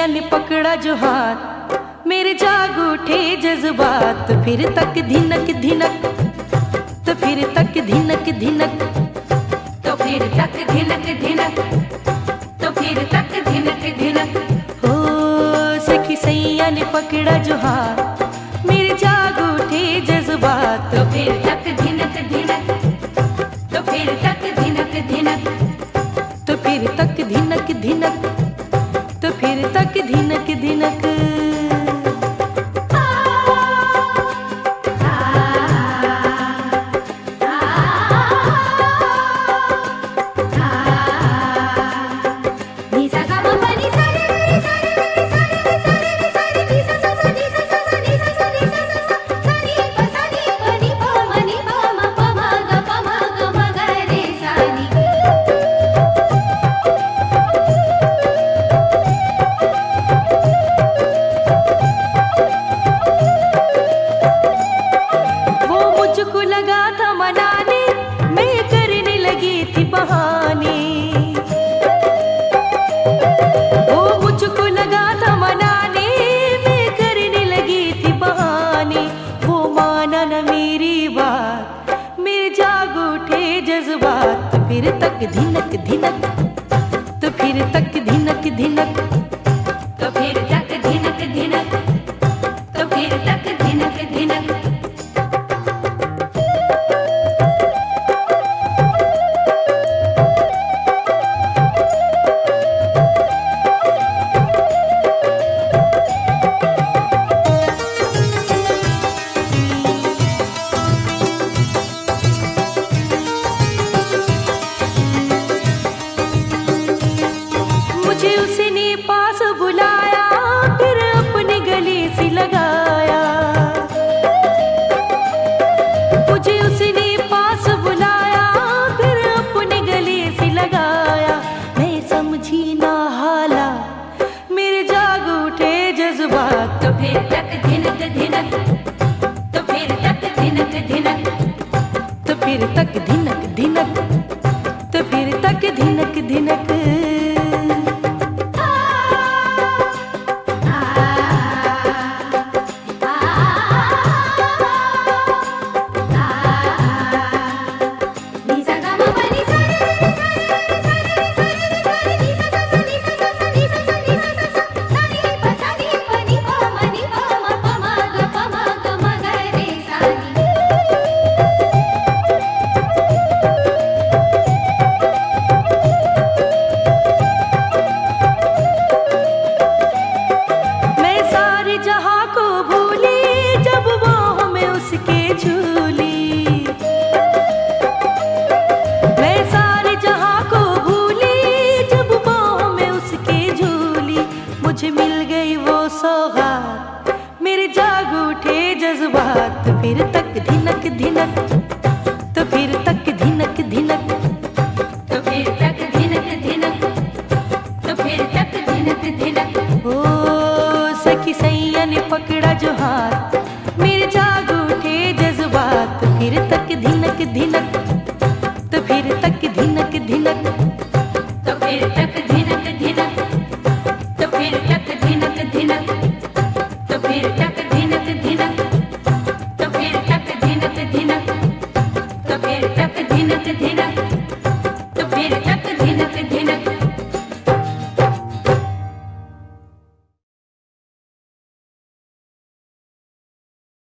सैया ने पकड़ा जो हाथ, मेरे जाग उठे जज्बात। फिर तक धिनक धिनक, तो फिर तक धिनक धिनक, तो फिर तक धिनक धिनक, तो फिर तक धिनक धिनक। हो सखी सैया ने पकड़ा जो हाथ, मेरे जाग उठे जज्बात। तो फिर तक धिनक धिनक, तो फिर तक धिनक धिनक, तो फिर तक धिनक धिनक, तो फिर तक धिनक धिनक। फिर तक धिनक धिनक, तो फिर तक धिनक धिनक, तो फिर तक धिनक धिनक, तो फिर तक धिनक धिनक। मुझे उसने पास बुलाया, फिर अपनी गली से लगाया। मुझे उसने पास बुलाया, फिर अपनी गली से लगाया। मैं समझी ना हाला, मेरे जाग उठे जज्बात। तो फिर तक धिनक धिनक, तो फिर तक धिनक धिनक, तो फिर तक धिनक धिनक, तो फिर तक धिनक धिनक। मुझे मिल गई वो सौगात, मेरे जाग उठे जज्बात। फिर तक धिनक धिनक, तो फिर तक धिनक धिनक, तो फिर तक धिनक धिनक, तो फिर तक धिनक धिनक। ओ सखी सैया ने पकड़ा जो हाथ, मेरे जाग उठे जज्बात। फिर तक धिनक धिनक, तो फिर तक धिनक धिनक, तो फिर तक धिनक धिनक।